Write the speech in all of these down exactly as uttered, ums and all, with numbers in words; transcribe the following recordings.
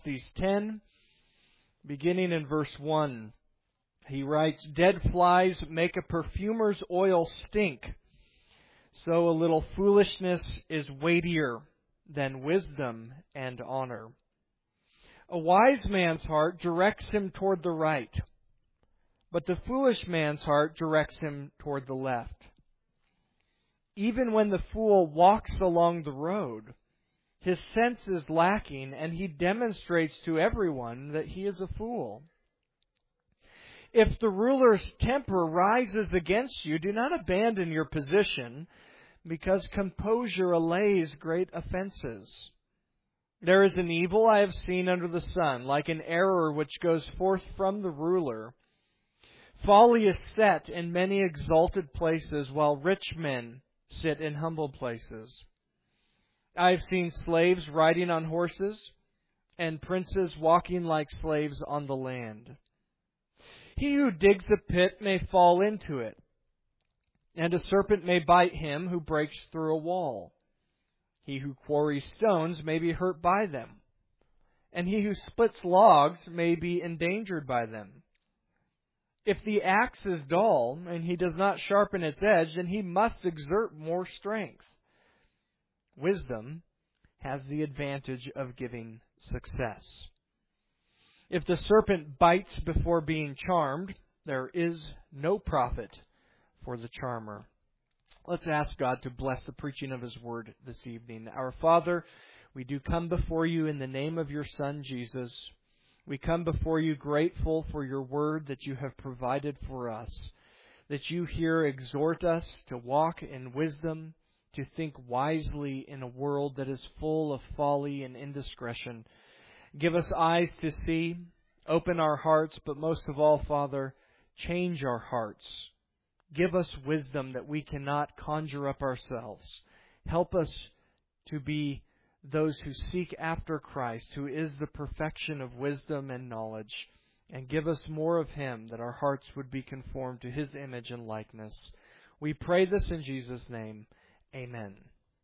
Ecclesiastes ten, beginning in verse one. He writes, "Dead flies make a perfumer's oil stink, so a little foolishness is weightier than wisdom and honor. A wise man's heart directs him toward the right, but the foolish man's heart directs him toward the left. Even when the fool walks along the road, his sense is lacking, and he demonstrates to everyone that he is a fool. If the ruler's temper rises against you, do not abandon your position, because composure allays great offenses. There is an evil I have seen under the sun, like an error which goes forth from the ruler. Folly is set in many exalted places, while rich men sit in humble places. I have seen slaves riding on horses, and princes walking like slaves on the land. He who digs a pit may fall into it, and a serpent may bite him who breaks through a wall. He who quarries stones may be hurt by them, and he who splits logs may be endangered by them. If the axe is dull, and he does not sharpen its edge, then he must exert more strength. Wisdom has the advantage of giving success. If the serpent bites before being charmed, there is no profit for the charmer." Let's ask God to bless the preaching of His Word this evening. Our Father, we do come before You in the name of Your Son, Jesus. We come before You grateful for Your Word that You have provided for us, that You here exhort us to walk in wisdom, to think wisely in a world that is full of folly and indiscretion. Give us eyes to see, open our hearts, but most of all, Father, change our hearts. Give us wisdom that we cannot conjure up ourselves. Help us to be those who seek after Christ, who is the perfection of wisdom and knowledge. And give us more of Him, that our hearts would be conformed to His image and likeness. We pray this in Jesus' name. Amen.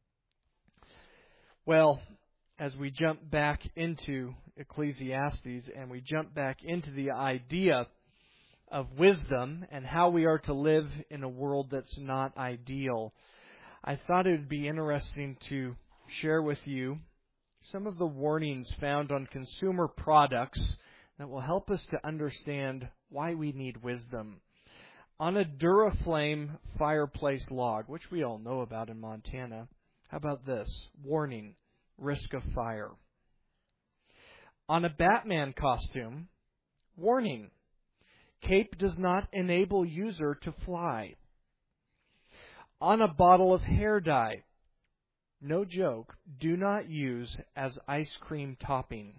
Well, as we jump back into Ecclesiastes and we jump back into the idea of wisdom and how we are to live in a world that's not ideal, I thought it would be interesting to share with you some of the warnings found on consumer products that will help us to understand why we need wisdom. On a Duraflame fireplace log, which we all know about in Montana, how about this? Warning: risk of fire. On a Batman costume, warning: cape does not enable user to fly. On a bottle of hair dye, no joke, do not use as ice cream topping.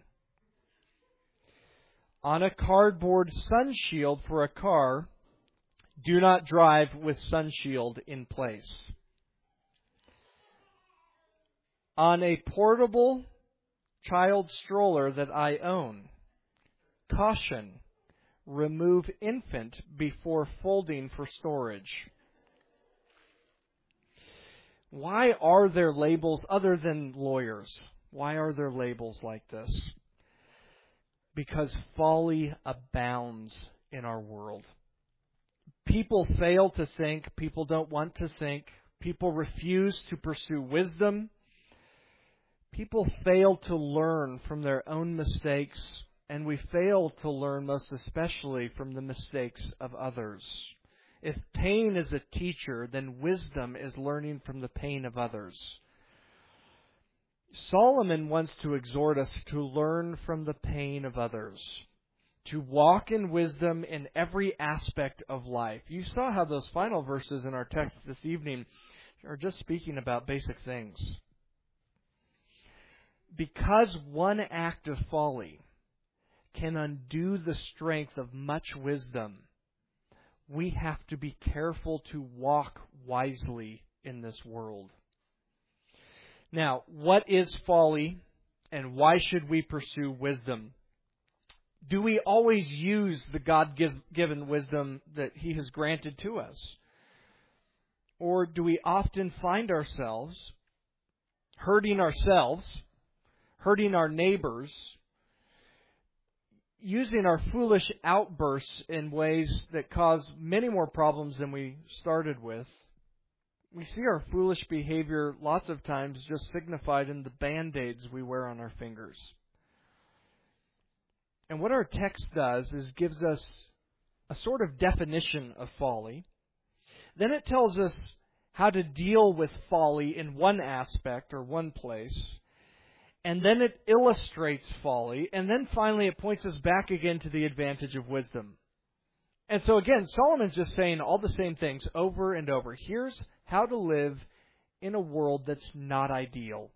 On a cardboard sun shield for a car, do not drive with sun shield in place. On a portable child stroller that I own, caution: remove infant before folding for storage. Why are there labels other than lawyers? Why are there labels like this? Because folly abounds in our world. People fail to think. People don't want to think. People refuse to pursue wisdom. People fail to learn from their own mistakes, and we fail to learn most especially from the mistakes of others. If pain is a teacher, then wisdom is learning from the pain of others. Solomon wants to exhort us to learn from the pain of others, to walk in wisdom in every aspect of life. You saw how those final verses in our text this evening are just speaking about basic things. Because one act of folly can undo the strength of much wisdom, we have to be careful to walk wisely in this world. Now, what is folly, and why should we pursue wisdom? Do we always use the God-given wisdom that He has granted to us? Or do we often find ourselves hurting ourselves, hurting our neighbors, using our foolish outbursts in ways that cause many more problems than we started with. We see our foolish behavior lots of times just signified in the band-aids we wear on our fingers. And what our text does is gives us a sort of definition of folly. Then it tells us how to deal with folly in one aspect or one place. And then it illustrates folly. And then finally it points us back again to the advantage of wisdom. And so again, Solomon's just saying all the same things over and over. Here's how to live in a world that's not ideal.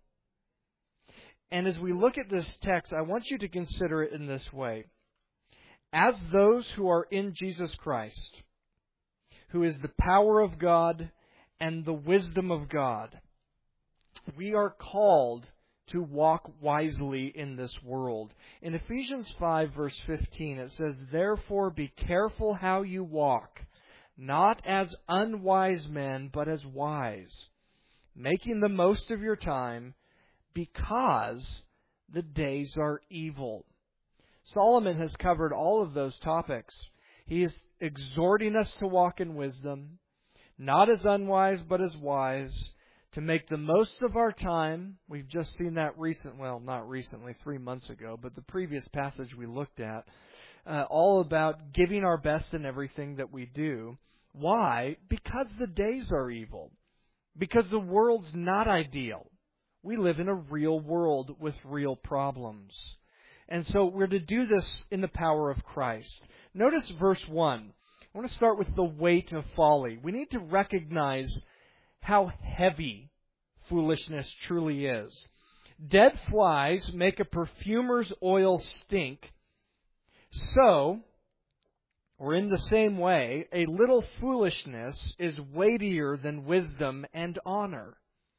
And as we look at this text, I want you to consider it in this way. As those who are in Jesus Christ, who is the power of God and the wisdom of God, we are called to walk wisely in this world. In Ephesians five, verse fifteen, it says, "Therefore be careful how you walk, not as unwise men, but as wise, making the most of your time, because the days are evil." Solomon has covered all of those topics. He is exhorting us to walk in wisdom, not as unwise, but as wise, to make the most of our time. We've just seen that recent, well, not recently, three months ago, but the previous passage we looked at, uh, all about giving our best in everything that we do. Why? Because the days are evil. Because the world's not ideal. We live in a real world with real problems. And so we're to do this in the power of Christ. Notice verse one. I want to start with the weight of folly. We need to recognize how heavy foolishness truly is. Dead flies make a perfumer's oil stink. So, or in the same way, a little foolishness is weightier than wisdom and honor.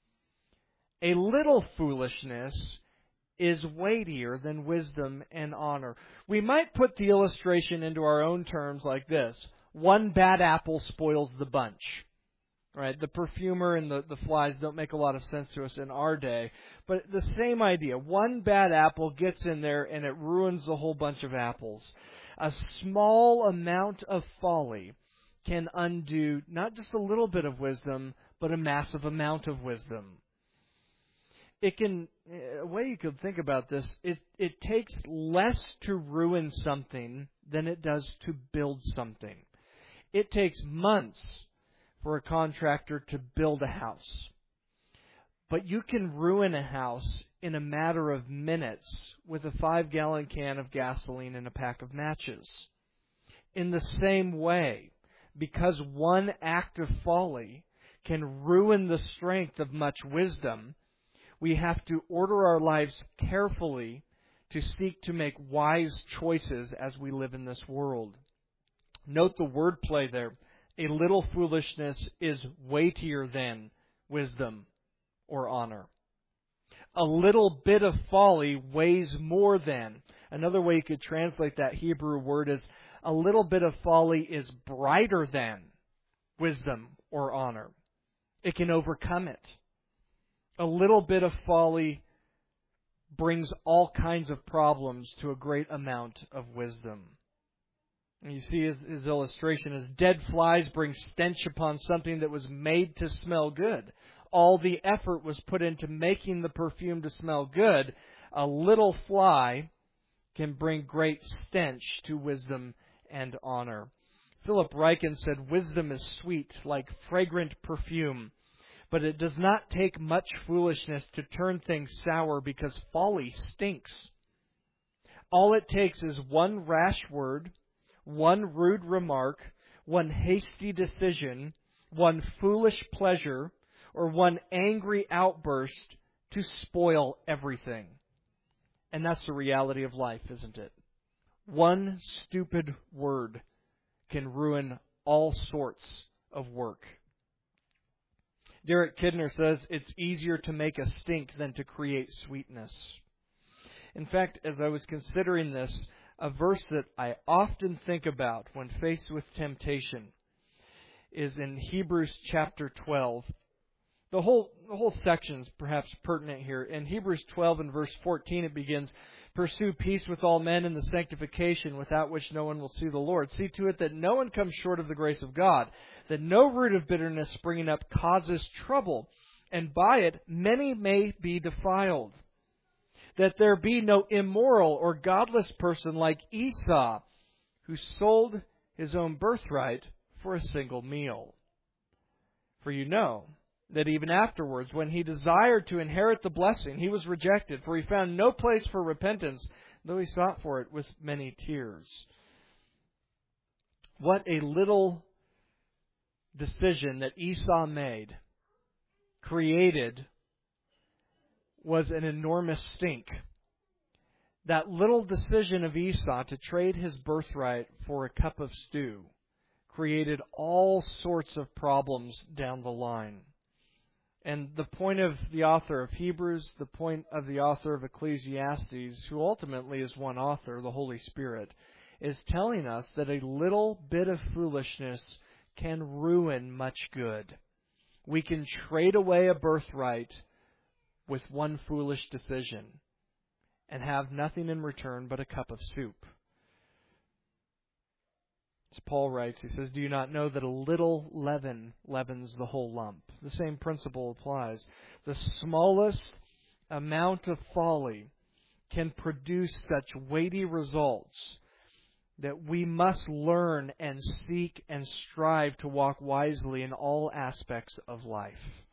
A little foolishness is weightier than wisdom and honor. We might put the illustration into our own terms like this. One bad apple spoils the bunch. Right? The perfumer and the, the flies don't make a lot of sense to us in our day. But the same idea. One bad apple gets in there and it ruins a whole bunch of apples. A small amount of folly can undo not just a little bit of wisdom, but a massive amount of wisdom. It can, a way you could think about this, it, it takes less to ruin something than it does to build something. It takes months for a contractor to build a house. But you can ruin a house in a matter of minutes with a five-gallon can of gasoline and a pack of matches. In the same way, because one act of folly can ruin the strength of much wisdom, we have to order our lives carefully to seek to make wise choices as we live in this world. Note the wordplay there. A little foolishness is weightier than wisdom or honor. A little bit of folly weighs more than. Another way you could translate that Hebrew word is a little bit of folly is brighter than wisdom or honor. It can overcome it. A little bit of folly brings all kinds of problems to a great amount of wisdom. And you see his, his illustration is dead flies bring stench upon something that was made to smell good. All the effort was put into making the perfume to smell good. A little fly can bring great stench to wisdom and honor. Philip Ryken said, "Wisdom is sweet like fragrant perfume. But it does not take much foolishness to turn things sour because folly stinks. All it takes is one rash word, one rude remark, one hasty decision, one foolish pleasure, or one angry outburst to spoil everything." And that's the reality of life, isn't it? One stupid word can ruin all sorts of work. Derek Kidner says it's easier to make a stink than to create sweetness. In fact, as I was considering this, a verse that I often think about when faced with temptation is in Hebrews chapter twelve. The whole the whole section is perhaps pertinent here. In Hebrews twelve and verse fourteen it begins, "Pursue peace with all men and the sanctification without which no one will see the Lord. See to it that no one comes short of the grace of God, that no root of bitterness springing up causes trouble, and by it many may be defiled. That there be no immoral or godless person like Esau, who sold his own birthright for a single meal. For you know that even afterwards, when he desired to inherit the blessing, he was rejected, for he found no place for repentance, though he sought for it with many tears." What a little decision that Esau made created was an enormous stink. That little decision of Esau to trade his birthright for a cup of stew created all sorts of problems down the line. And the point of the author of Hebrews, the point of the author of Ecclesiastes, who ultimately is one author, the Holy Spirit, is telling us that a little bit of foolishness can ruin much good. We can trade away a birthright with one foolish decision and have nothing in return but a cup of soup. As Paul writes, he says, "Do you not know that a little leaven leavens the whole lump?" The same principle applies. The smallest amount of folly can produce such weighty results that we must learn and seek and strive to walk wisely in all aspects of life.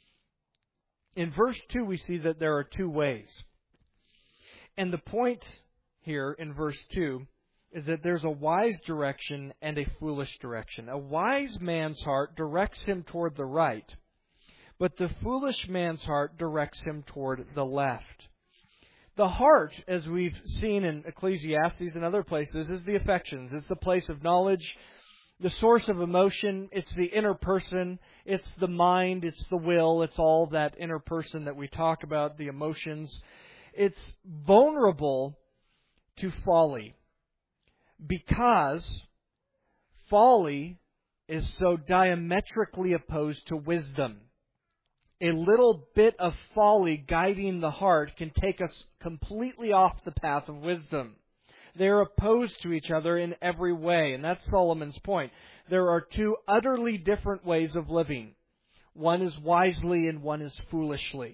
In verse two, we see that there are two ways. And the point here in verse two is that there's a wise direction and a foolish direction. A wise man's heart directs him toward the right, but the foolish man's heart directs him toward the left. The heart, as we've seen in Ecclesiastes and other places, is the affections. It's the place of knowledge, the source of emotion. It's the inner person. It's the mind. It's the will. It's all that inner person that we talk about, the emotions. It's vulnerable to folly because folly is so diametrically opposed to wisdom. A little bit of folly guiding the heart can take us completely off the path of wisdom. They're opposed to each other in every way, and that's Solomon's point. There are two utterly different ways of living. One is wisely and one is foolishly.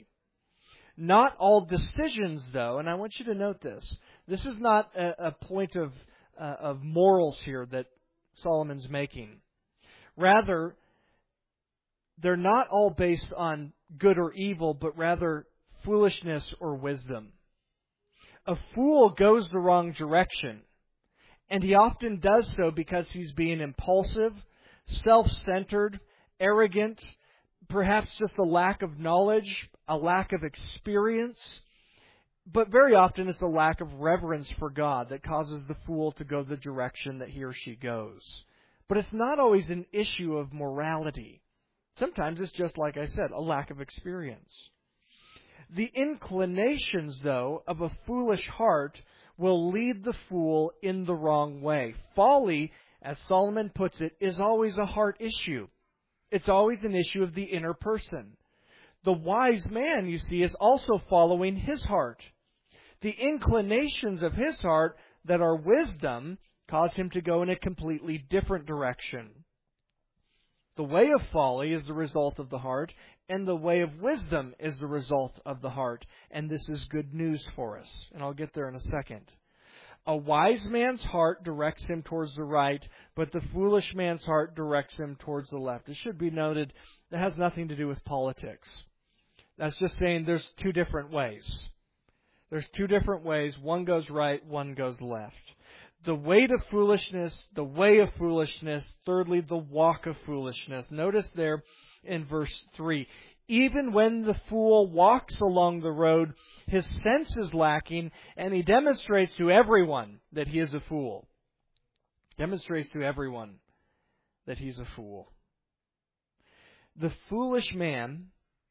Not all decisions, though, and I want you to note this, this is not a, a point of, uh, of morals here that Solomon's making. Rather, they're not all based on good or evil, but rather foolishness or wisdom. A fool goes the wrong direction, and he often does so because he's being impulsive, self-centered, arrogant, perhaps just a lack of knowledge, a lack of experience. But very often it's a lack of reverence for God that causes the fool to go the direction that he or she goes. But it's not always an issue of morality. Sometimes it's just, like I said, a lack of experience. The inclinations, though, of a foolish heart will lead the fool in the wrong way. Folly, as Solomon puts it, is always a heart issue. It's always an issue of the inner person. The wise man, you see, is also following his heart. The inclinations of his heart that are wisdom cause him to go in a completely different direction. The way of folly is the result of the heart, and the way of wisdom is the result of the heart. And this is good news for us. And I'll get there in a second. A wise man's heart directs him towards the right, but the foolish man's heart directs him towards the left. It should be noted that has nothing to do with politics. That's just saying there's two different ways. There's two different ways. One goes right, one goes left. The way to foolishness, the way of foolishness. Thirdly, the walk of foolishness. Notice there in verse three. Even when the fool walks along the road, his sense is lacking, and he demonstrates to everyone that he is a fool. Demonstrates to everyone that he's a fool. The foolish man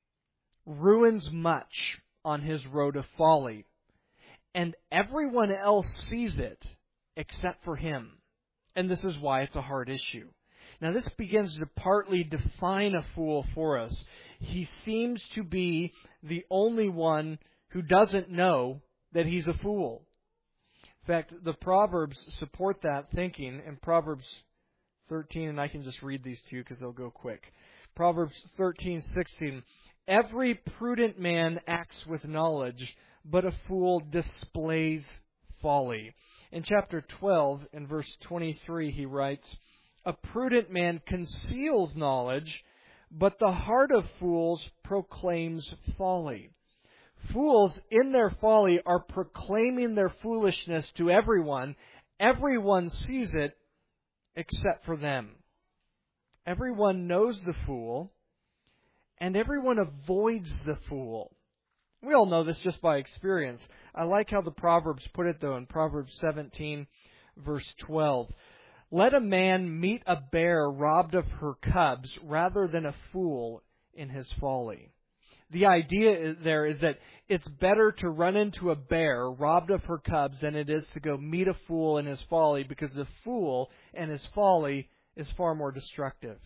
ruins much on his road of folly, and everyone else sees it except for him. And this is why it's a hard issue. Now this begins to partly define a fool for us. He seems to be the only one who doesn't know that he's a fool. In fact, the Proverbs support that thinking. In Proverbs thirteen, and I can just read these to you because they'll go quick. Proverbs thirteen sixteen. Every prudent man acts with knowledge, but a fool displays folly. In chapter twelve, in verse twenty-three, he writes, a prudent man conceals knowledge, but the heart of fools proclaims folly. Fools, in their folly, are proclaiming their foolishness to everyone. Everyone sees it except for them. Everyone knows the fool, and everyone avoids the fool. We all know this just by experience. I like how the Proverbs put it, though, in Proverbs seventeen, verse twelve. Let a man meet a bear robbed of her cubs rather than a fool in his folly. The idea there is that it's better to run into a bear robbed of her cubs than it is to go meet a fool in his folly, because the fool and his folly is far more destructive.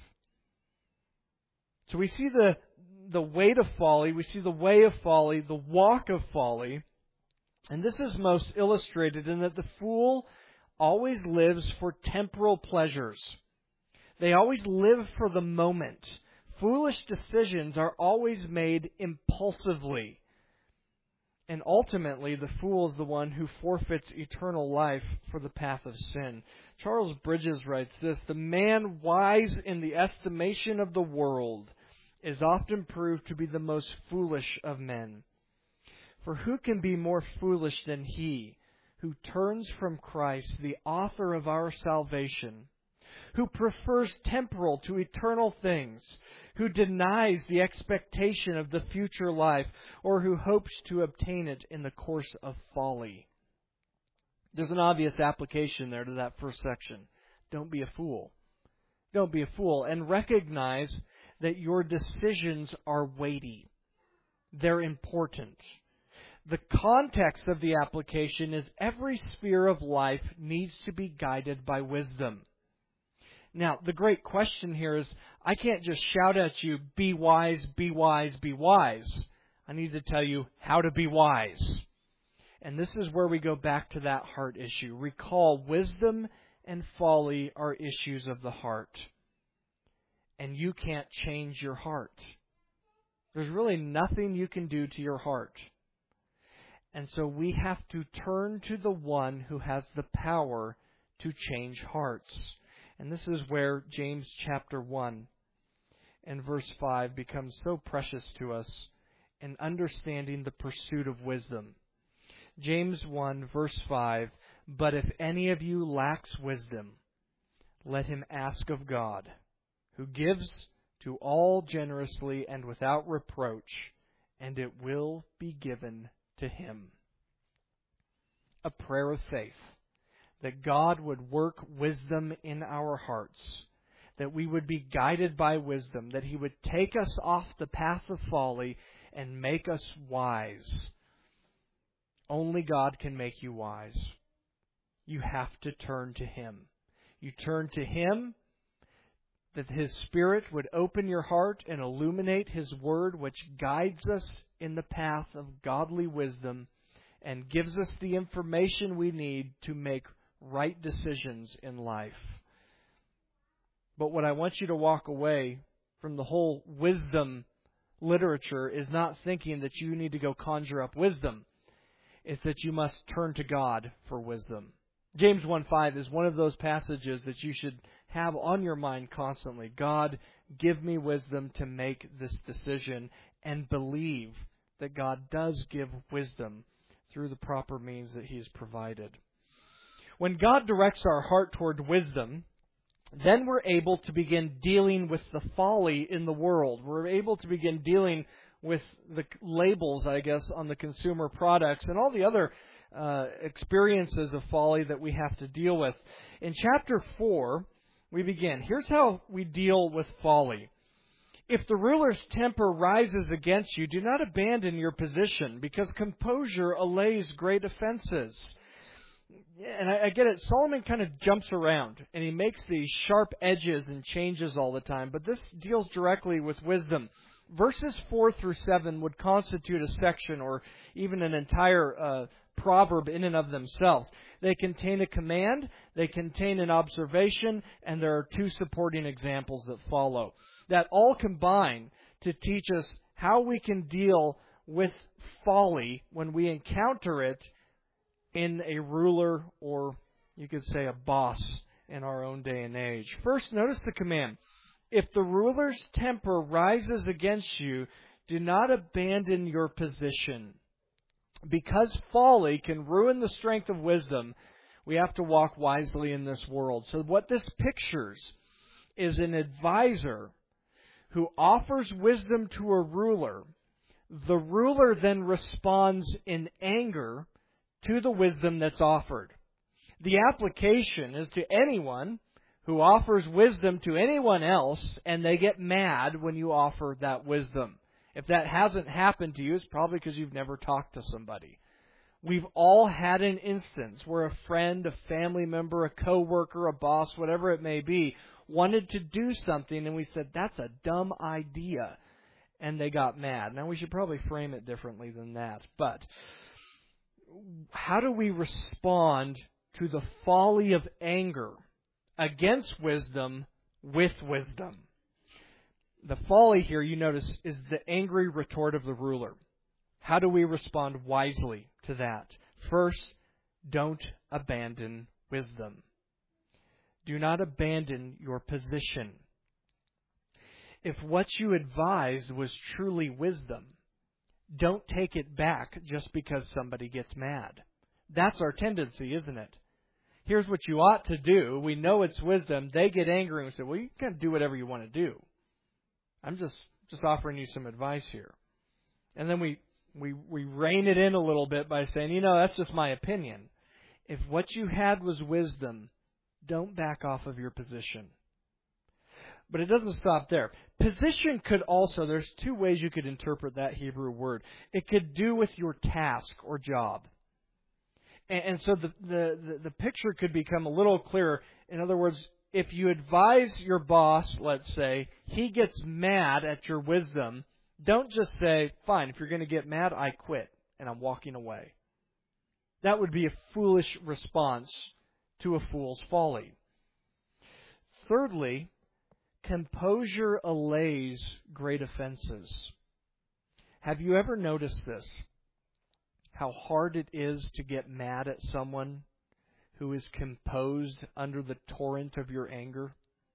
So we see the, the weight of folly, we see the way of folly, the walk of folly, and this is most illustrated in that the fool always lives for temporal pleasures. They always live for the moment. Foolish decisions are always made impulsively. And ultimately, the fool is the one who forfeits eternal life for the path of sin. Charles Bridges writes this, the man wise in the estimation of the world is often proved to be the most foolish of men. For who can be more foolish than he who turns from Christ, the author of our salvation, who prefers temporal to eternal things, who denies the expectation of the future life, or who hopes to obtain it in the course of folly? There's an obvious application there to that first section. Don't be a fool. Don't be a fool. And recognize that your decisions are weighty. They're important. The context of the application is every sphere of life needs to be guided by wisdom. Now, the great question here is, I can't just shout at you, be wise, be wise, be wise. I need to tell you how to be wise. And this is where we go back to that heart issue. Recall, wisdom and folly are issues of the heart. And you can't change your heart. There's really nothing you can do to your heart. And so we have to turn to the one who has the power to change hearts. And this is where James chapter one and verse five becomes so precious to us in understanding the pursuit of wisdom. James one verse five, but if any of you lacks wisdom, let him ask of God, who gives to all generously and without reproach, and it will be given to him. A prayer of faith, that God would work wisdom in our hearts, that we would be guided by wisdom, that He would take us off the path of folly and make us wise. Only God can make you wise. You have to turn to Him. You turn to Him, that His Spirit would open your heart and illuminate His Word, which guides us in the path of godly wisdom and gives us the information we need to make right decisions in life. But what I want you to walk away from the whole wisdom literature is not thinking that you need to go conjure up wisdom. It's that you must turn to God for wisdom. James one five is one of those passages that you should have on your mind constantly. God, give me wisdom to make this decision, and believe that God does give wisdom through the proper means that He's provided. When God directs our heart toward wisdom, then we're able to begin dealing with the folly in the world. We're able to begin dealing with the labels, I guess, on the consumer products and all the other uh, experiences of folly that we have to deal with. In chapter four, we begin. Here's how we deal with folly. If the ruler's temper rises against you, do not abandon your position, because composure allays great offenses. and I, I get it, Solomon kind of jumps around, and he makes these sharp edges and changes all the time, but this deals directly with wisdom. Verses four through seven would constitute a section or even an entire uh, proverb in and of themselves. They contain a command, they contain an observation, and there are two supporting examples that follow. That all combine to teach us how we can deal with folly when we encounter it in a ruler, or you could say a boss in our own day and age. First, notice the command. If the ruler's temper rises against you, do not abandon your position. Because folly can ruin the strength of wisdom, we have to walk wisely in this world. So what this pictures is an advisor who offers wisdom to a ruler. The ruler then responds in anger to the wisdom that's offered. The application is to anyone who offers wisdom to anyone else, and they get mad when you offer that wisdom. If that hasn't happened to you, it's probably because you've never talked to somebody. We've all had an instance where a friend, a family member, a coworker, a boss, whatever it may be, wanted to do something, and we said, that's a dumb idea. And they got mad. Now, we should probably frame it differently than that. But how do we respond to the folly of anger against wisdom with wisdom? The folly here, you notice, is the angry retort of the ruler. How do we respond wisely to that? First, don't abandon wisdom. Do not abandon your position. If what you advised was truly wisdom, don't take it back just because somebody gets mad. That's our tendency, isn't it? Here's what you ought to do. We know it's wisdom. They get angry and we say, well, you can do whatever you want to do. I'm just, just offering you some advice here. And then we, we, we rein it in a little bit by saying, you know, that's just my opinion. If what you had was wisdom, don't back off of your position. But it doesn't stop there. Position could also, there's two ways you could interpret that Hebrew word. It could do with your task or job. And, and so the, the, the picture could become a little clearer. In other words, if you advise your boss, let's say, he gets mad at your wisdom, don't just say, fine, if you're going to get mad, I quit and I'm walking away. That would be a foolish response to a fool's folly. Thirdly, composure allays great offenses. Have you ever noticed this? How hard it is to get mad at someone who is composed under the torrent of your anger?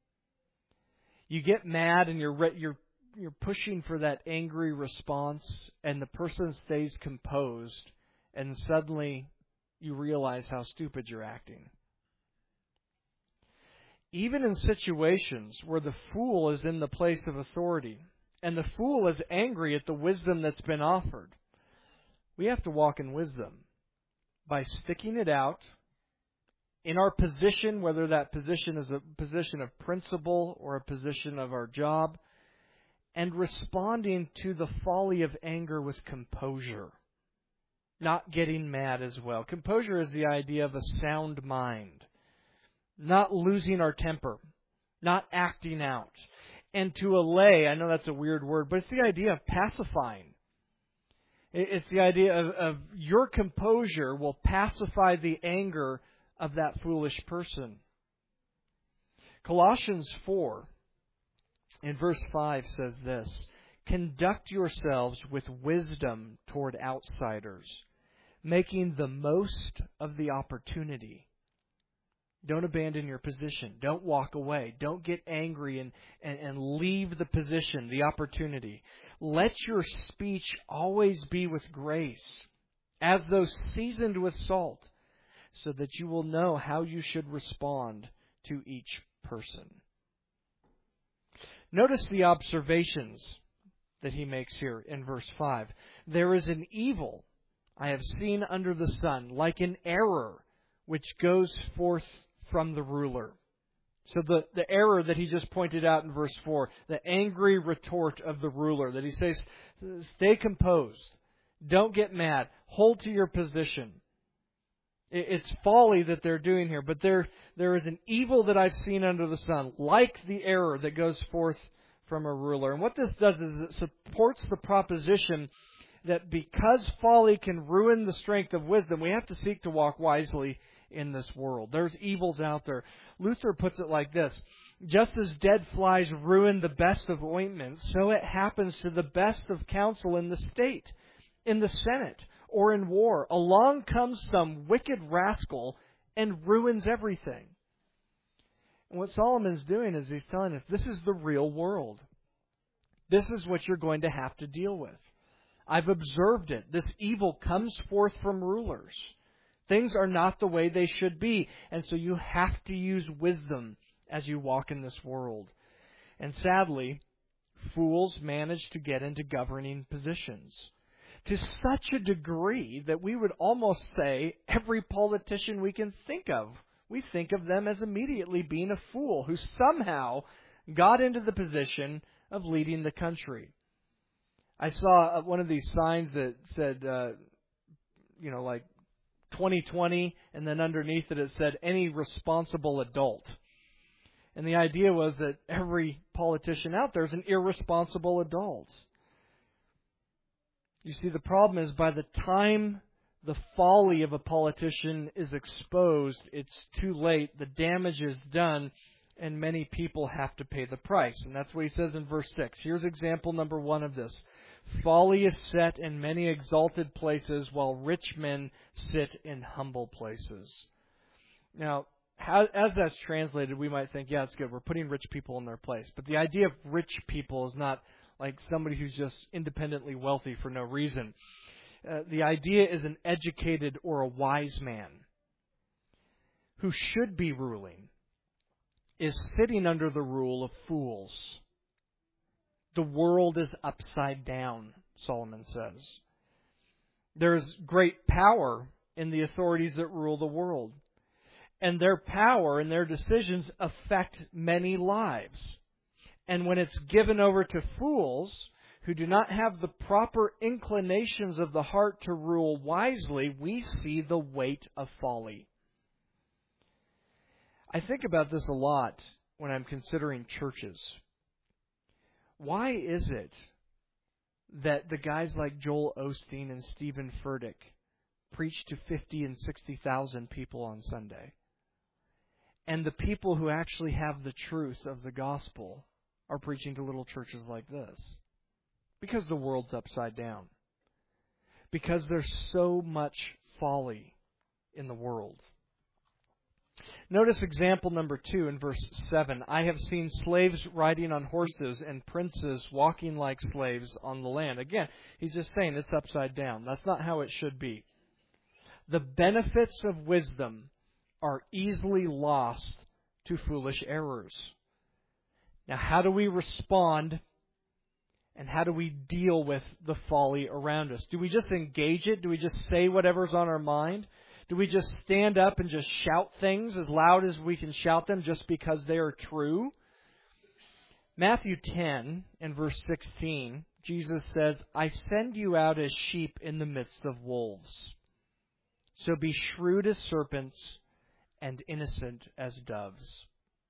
You get mad and you're you're you're pushing for that angry response, and the person stays composed, and suddenly you realize how stupid you're acting. Even in situations where the fool is in the place of authority and the fool is angry at the wisdom that's been offered, we have to walk in wisdom by sticking it out in our position, whether that position is a position of principle or a position of our job, and responding to the folly of anger with composure, not getting mad as well. Composure is the idea of a sound mind. Not losing our temper, not acting out. And to allay, I know that's a weird word, but it's the idea of pacifying. It's the idea of, of your composure will pacify the anger of that foolish person. Colossians four, in verse five, says this: conduct yourselves with wisdom toward outsiders, making the most of the opportunity. Don't abandon your position. Don't walk away. Don't get angry and, and, and leave the position, the opportunity. Let your speech always be with grace, as though seasoned with salt, so that you will know how you should respond to each person. Notice the observations that he makes here in verse five. There is an evil I have seen under the sun, like an error which goes forth from the ruler. So the, the error that he just pointed out in verse four, the angry retort of the ruler, that he says, stay composed. Don't get mad. Hold to your position. It's folly that they're doing here. But there, there is an evil that I've seen under the sun, like the error that goes forth from a ruler. And what this does is it supports the proposition that because folly can ruin the strength of wisdom, we have to seek to walk wisely in this world. There's evils out there. Luther puts it like this: just as dead flies ruin the best of ointments, so it happens to the best of counsel in the state, in the Senate, or in war. Along comes some wicked rascal and ruins everything. And what Solomon's doing is he's telling us this is the real world. This is what you're going to have to deal with. I've observed it. This evil comes forth from rulers. Things are not the way they should be. And so you have to use wisdom as you walk in this world. And sadly, fools manage to get into governing positions to such a degree that we would almost say every politician we can think of, we think of them as immediately being a fool who somehow got into the position of leading the country. I saw one of these signs that said, uh, you know, like twenty twenty, and then underneath it it said, any responsible adult. And the idea was that every politician out there is an irresponsible adult. You see, the problem is by the time the folly of a politician is exposed, it's too late. The damage is done, and many people have to pay the price. And that's what he says in verse six. Here's example number one of this. Folly is set in many exalted places, while rich men sit in humble places. Now, how, as that's translated, we might think, yeah, it's good. We're putting rich people in their place. But the idea of rich people is not like somebody who's just independently wealthy for no reason. Uh, the idea is an educated or a wise man who should be ruling is sitting under the rule of fools. The world is upside down, Solomon says. There's great power in the authorities that rule the world. And their power and their decisions affect many lives. And when it's given over to fools who do not have the proper inclinations of the heart to rule wisely, we see the weight of folly. I think about this a lot when I'm considering churches. Why is it that the guys like Joel Osteen and Stephen Furtick preach to fifty and sixty thousand people on Sunday? And the people who actually have the truth of the gospel are preaching to little churches like this? Because the world's upside down. Because there's so much folly in the world. Notice example number two in verse seven. I have seen slaves riding on horses and princes walking like slaves on the land. Again, he's just saying it's upside down. That's not how it should be. The benefits of wisdom are easily lost to foolish errors. Now, how do we respond and how do we deal with the folly around us? Do we just engage it? Do we just say whatever's on our mind? Do we just stand up and just shout things as loud as we can shout them just because they are true? Matthew ten and verse sixteen, Jesus says, I send you out as sheep in the midst of wolves. So be shrewd as serpents and innocent as doves.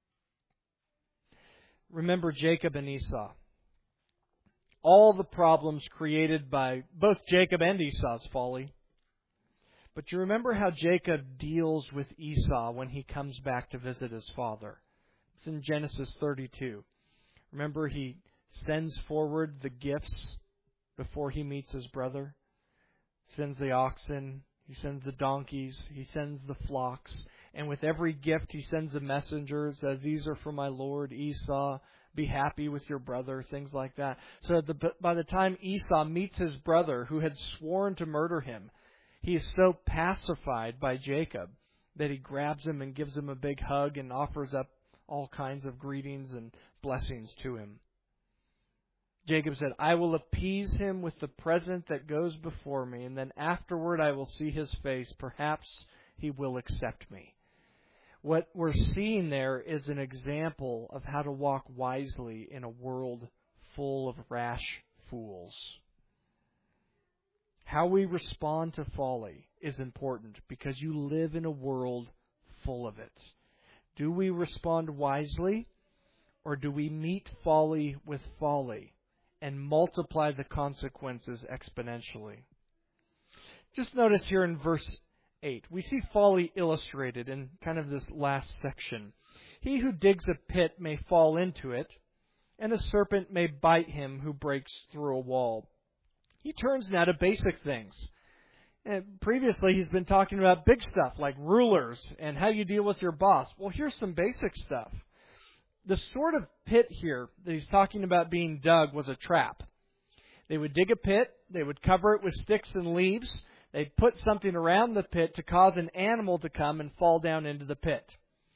Remember Jacob and Esau. All the problems created by both Jacob and Esau's folly. But you remember how Jacob deals with Esau when he comes back to visit his father. It's in Genesis thirty-two. Remember, he sends forward the gifts before he meets his brother. He sends the oxen, he sends the donkeys, he sends the flocks. And with every gift he sends a messenger that says, these are for my lord Esau. Be happy with your brother, things like that. So the, by the time Esau meets his brother who had sworn to murder him, he is so pacified by Jacob that he grabs him and gives him a big hug and offers up all kinds of greetings and blessings to him. Jacob said, I will appease him with the present that goes before me, and then afterward I will see his face. Perhaps he will accept me. What we're seeing there is an example of how to walk wisely in a world full of rash fools. How we respond to folly is important because you live in a world full of it. Do we respond wisely, or do we meet folly with folly and multiply the consequences exponentially? Just notice here in verse eight, we see folly illustrated in kind of this last section. He who digs a pit may fall into it, and a serpent may bite him who breaks through a wall. He turns now to basic things. And previously, he's been talking about big stuff like rulers and how you deal with your boss. Well, here's some basic stuff. The sort of pit here that he's talking about being dug was a trap. They would dig a pit, they would cover it with sticks and leaves, they'd put something around the pit to cause an animal to come and fall down into the pit.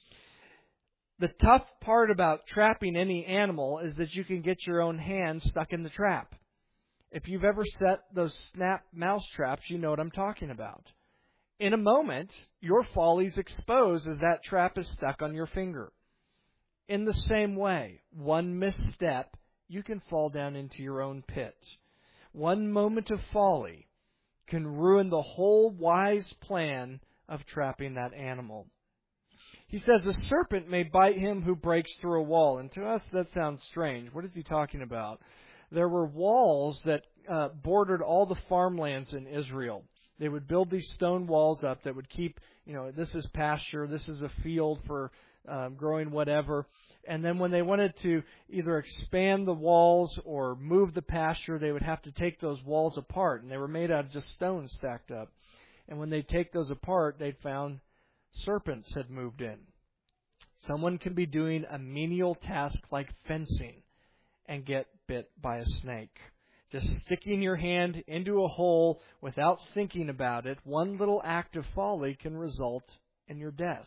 The tough part about trapping any animal is that you can get your own hand stuck in the trap. If you've ever set those snap mouse traps, you know what I'm talking about. In a moment, your folly's exposed as that trap is stuck on your finger. In the same way, one misstep, you can fall down into your own pit. One moment of folly can ruin the whole wise plan of trapping that animal. He says, a serpent may bite him who breaks through a wall. And to us, that sounds strange. What is he talking about? There were walls that uh, bordered all the farmlands in Israel. They would build these stone walls up that would keep, you know, this is pasture, this is a field for um, growing whatever. And then when they wanted to either expand the walls or move the pasture, they would have to take those walls apart. And they were made out of just stones stacked up. And when they take those apart, they found serpents had moved in. Someone can be doing a menial task like fencing and get bit by a snake. Just sticking your hand into a hole without thinking about it, one little act of folly can result in your death.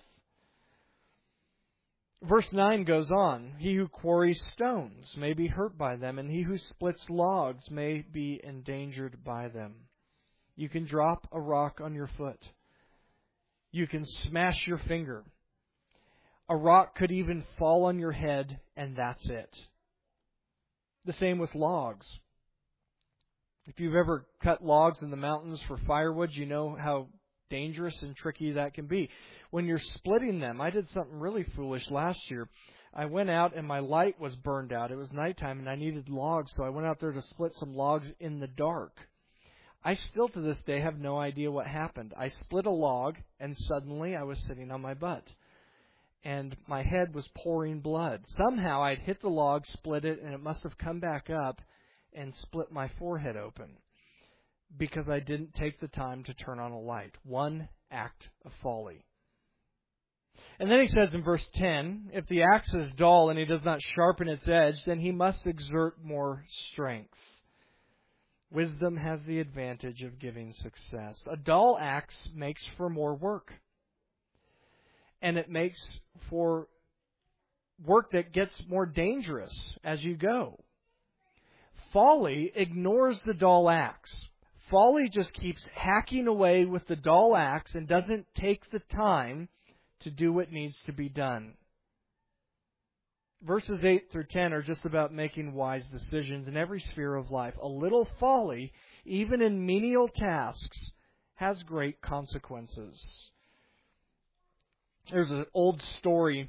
Verse nine goes on, he who quarries stones may be hurt by them, and he who splits logs may be endangered by them. You can drop a rock on your foot. You can smash your finger. A rock could even fall on your head, and that's it. The same with logs. If you've ever cut logs in the mountains for firewood, you know how dangerous and tricky that can be. When you're splitting them, I did something really foolish last year. I went out and my light was burned out. It was nighttime and I needed logs, so I went out there to split some logs in the dark. I still to this day have no idea what happened. I split a log and suddenly I was sitting on my butt. And my head was pouring blood. Somehow I'd hit the log, split it, and it must have come back up and split my forehead open because I didn't take the time to turn on a light. One act of folly. And then he says in verse ten, if the axe is dull and he does not sharpen its edge, then he must exert more strength. Wisdom has the advantage of giving success. A dull axe makes for more work. And it makes for work that gets more dangerous as you go. Folly ignores the dull axe. Folly just keeps hacking away with the dull axe and doesn't take the time to do what needs to be done. Verses eight through ten are just about making wise decisions in every sphere of life. A little folly, even in menial tasks, has great consequences. There's an old story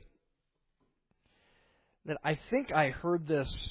that I think I heard this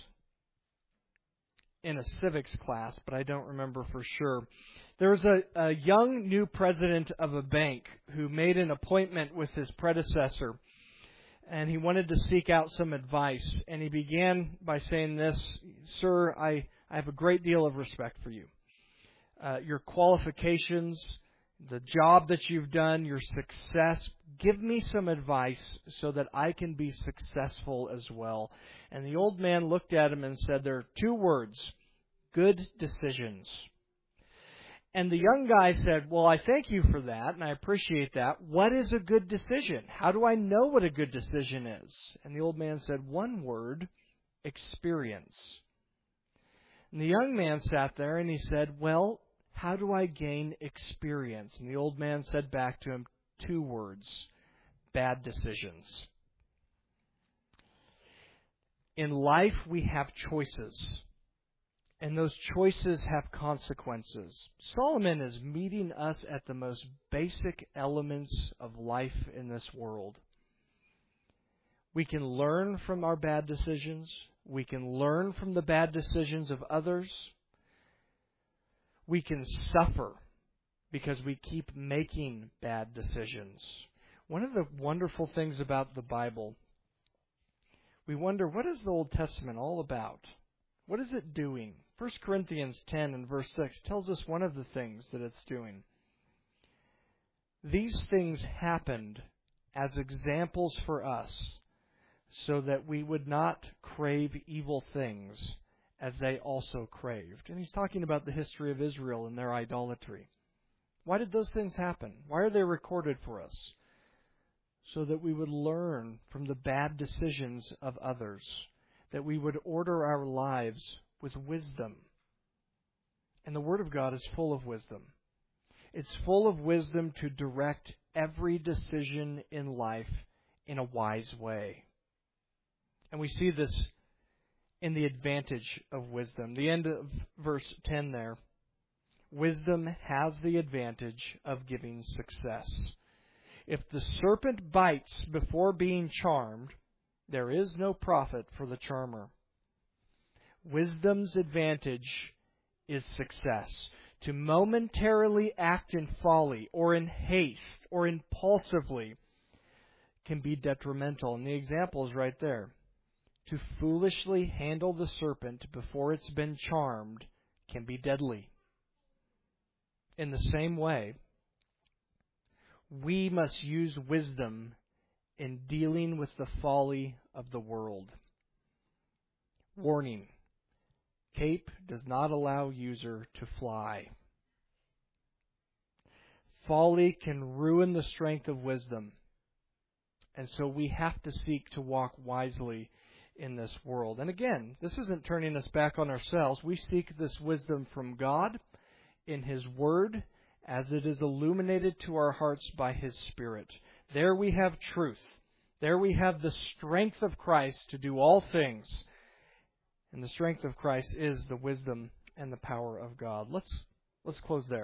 in a civics class, but I don't remember for sure. There was a, a young new president of a bank who made an appointment with his predecessor, and he wanted to seek out some advice. And he began by saying this, Sir, I, I have a great deal of respect for you. Uh, your qualifications, the job that you've done, your success, give me some advice so that I can be successful as well. And the old man looked at him and said, there are two words, good decisions. And the young guy said, well, I thank you for that, and I appreciate that. What is a good decision? How do I know what a good decision is? And the old man said, one word, experience. And the young man sat there and he said, well, how do I gain experience? And the old man said back to him, two words, bad decisions. In life, we have choices. And those choices have consequences. Solomon is meeting us at the most basic elements of life in this world. We can learn from our bad decisions. We can learn from the bad decisions of others. We can suffer because we keep making bad decisions. One of the wonderful things about the Bible, we wonder, what is the Old Testament all about? What is it doing? First Corinthians ten and verse six tells us one of the things that it's doing. These things happened as examples for us, so that we would not crave evil things as they also craved. And he's talking about the history of Israel and their idolatry. Why did those things happen? Why are they recorded for us? So that we would learn from the bad decisions of others, that we would order our lives with wisdom. And the Word of God is full of wisdom. It's full of wisdom to direct every decision in life in a wise way. And we see this in the advantage of wisdom. The end of verse ten there. Wisdom has the advantage of giving success. If the serpent bites before being charmed, there is no profit for the charmer. Wisdom's advantage is success. To momentarily act in folly or in haste or impulsively can be detrimental. And the example is right there. To foolishly handle the serpent before it's been charmed can be deadly. In the same way, we must use wisdom in dealing with the folly of the world. Warning: cape does not allow user to fly. Folly can ruin the strength of wisdom. And so we have to seek to walk wisely in this world. And again, this isn't turning us back on ourselves. We seek this wisdom from God in His Word as it is illuminated to our hearts by His Spirit. There we have truth. There we have the strength of Christ to do all things. And the strength of Christ is the wisdom and the power of God. Let's let's close there.